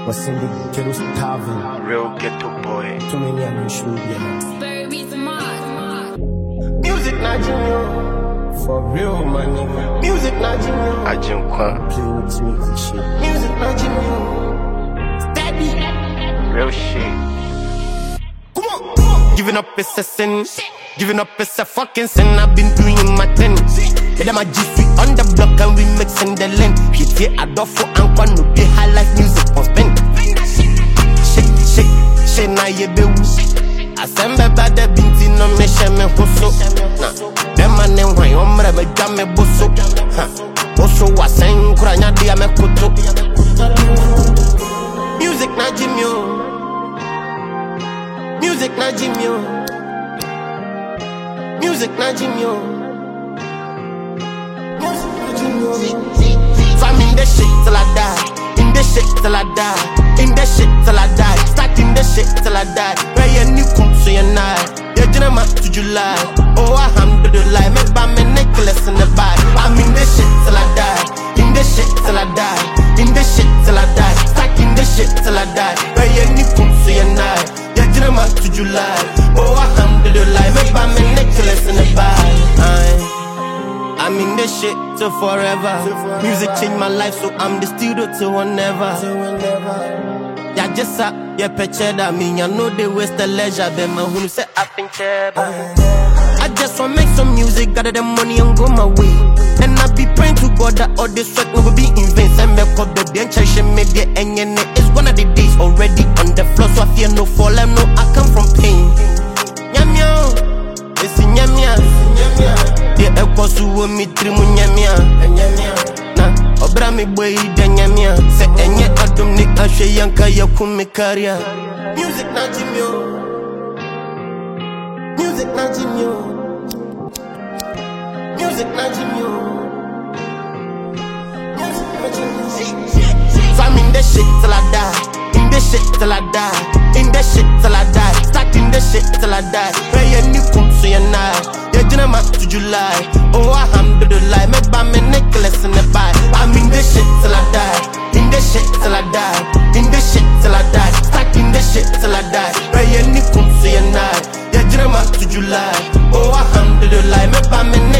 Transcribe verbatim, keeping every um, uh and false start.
What's in the ghetto starving? Real ghetto boy. Too many of them should be. Music na Jimmy. For real, my nigga. Music na Jimmy. Ajinkwa. Play with me, this shit. Music na Jimmy. Steady. Real shit. Come on, come on. Giving up is a sin. Giving up is a fucking sin. I've been doing my thing. Yeah, them a G three on the block and we mixing the lane. Hit here a dofo and one no be high life music on spin. Shake, shake, shake na ye be woo. Asembe bade binti no me sheme hoso. Nah, them a ne wine omre me jame boso. Ha, boso wa sen kura nya dia me koto. Music na Jimmy. Music na Jimmy. Music na Jimmy. So I'm in this shit till I die. In this shit till I die. In this shit till I die. Start in this shit till I die. Where you new come so you night. You're January to July. Oh, alhamdulillah. Make by me necklace in the bag. I'm in this shit till I die. In this shit till I die. In this shit till I die. Start in this shit till I die. Where you new come so you night. You're January to July. Oh, alhamdulillah. Make by me necklace in the bag. Aye. I'm in this shit till forever. Music changed my life, so I'm the studio till whenever. Yeah, just up, yeah, picture that me. I know they waste the leisure, but my who say I think I just wanna make some music, gather the money and go my way. And I be praying to God that all this sweat will be in vain. Send me up the bench, I should make the end. It's one of the days already on the floor, so I fear no fall. I know I come from pain. Yam yam, it's in yam yam. Yeah, I was who me trimu nyamia. Na, obra mi boy da nyamia. Se enye adum ni ashe yanka ya kumi karia. Music na Jimmy. Music na Jimmy. Music na Jimmy. So I'm in this shit till I die. In this shit till I die. In this shit till I die. Start in this shit till I die. Where you new come so you night. January to July. Oh, alhamdulillah. Make by me necklace in the bag. I'm in this shit till I die. In this shit till I die. In this shit till I die. Start in this shit till I die. Where you new come so you night. January to July. Oh, alhamdulillah. Make by me